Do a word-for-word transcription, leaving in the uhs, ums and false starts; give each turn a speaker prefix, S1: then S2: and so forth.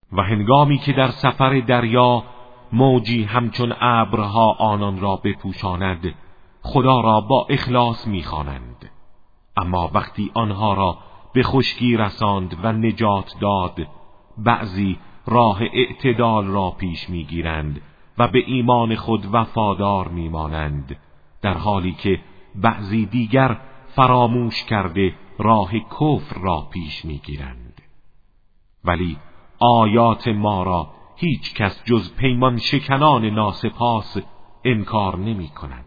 S1: و هنگامی که در سفر دریا موجی همچون ابرها آنان را بپوشاند خدا را با اخلاص می‌خوانند، اما وقتی آنها را به خشکی رساند و نجات داد بعضی راه اعتدال را پیش می‌گیرند و به ایمان خود وفادار می‌مانند، در حالی که بعضی دیگر فراموش کرده راه کفر را پیش می‌گیرند. ولی آیات ما را هیچ کس جز پیمان شکنان ناسپاس انکار نمی کند.